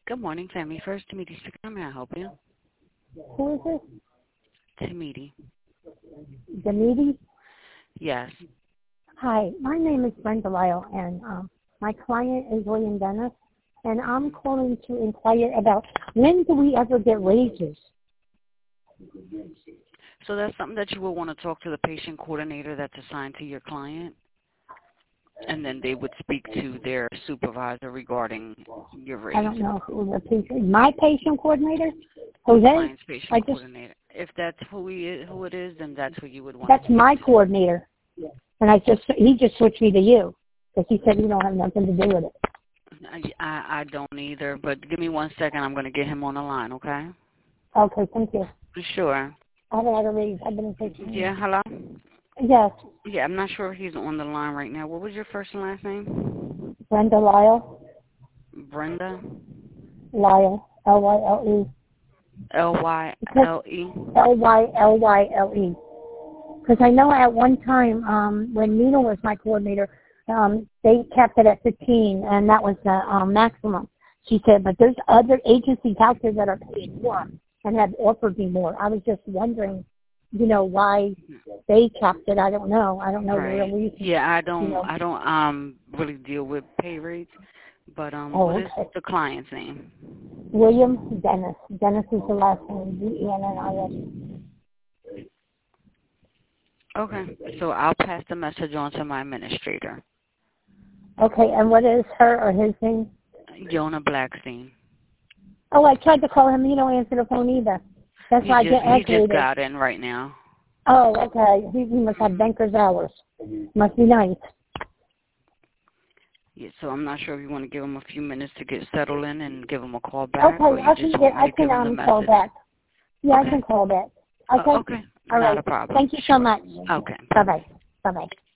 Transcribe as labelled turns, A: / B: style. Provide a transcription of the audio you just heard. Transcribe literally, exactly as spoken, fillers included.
A: Good morning, Family First. Tamiti speaking. How may I help you?
B: Who is this?
A: Tamiti.
B: Demidi?
A: Yes.
B: Hi, my name is Brenda Lyle, and um, my client is William Dennis, and I'm calling to inquire about when do we ever get raises?
A: So that's something that you will want to talk to the patient coordinator that's assigned to your client, and then they would speak to their supervisor regarding your raise.
B: I don't know if it was a patient, my patient coordinator, Jose.
A: Client's patient
B: I just,
A: coordinator. If that's who he is, who it is, then that's who you would want.
B: That's
A: to
B: my
A: to.
B: coordinator, and I just he just switched me to you because he said you don't have nothing to do with it.
A: I, I I don't either, but give me one second. I'm going to get him on the line, okay?
B: Okay, thank you.
A: Sure.
B: I haven't had a raise. I've been in patient.
A: Yeah, hello?
B: Yes,
A: Yeah, I'm not sure if he's on the line right now. What was your first and last name?
B: Brenda Lyle.
A: Brenda?
B: Lyle. L Y L E.
A: L Y L E?
B: L Y L Y L E. Because I know at one time um, when Nina was my coordinator, um, they kept it at fifteen, and that was the um, maximum. She said, but there's other agencies out there that are paying more and have offered me more. I was just wondering, you know, why they capped it. I don't know. I don't know
A: Right.
B: the real reason.
A: Yeah, I don't.
B: You know.
A: I don't um really deal with pay rates, but um,
B: Oh,
A: what
B: okay.
A: is the client's name?
B: William Dennis. Dennis is the last name. D E N N I S.
A: Okay, so I'll pass the message on to my administrator.
B: Okay, and what is her or his name?
A: Yona Blackstein.
B: Oh, I tried to call him. You don't answer the phone either. That's
A: He
B: why I
A: just
B: get
A: he
B: aggravated.
A: just got in right now.
B: Oh, okay. He, he must have banker's hours. Must be nice.
A: Yeah, so I'm not sure if you want to give him a few minutes to get settled in and give him a call back,
B: Okay,
A: or you
B: I
A: just
B: can
A: want
B: get.
A: me
B: I
A: to give
B: can
A: him the
B: um call
A: message.
B: back. Yeah,
A: Okay.
B: I can call back. Okay.
A: Uh, okay.
B: All
A: Not
B: right.
A: a problem.
B: Thank you
A: Sure.
B: so much.
A: Okay.
B: Bye bye. Bye bye.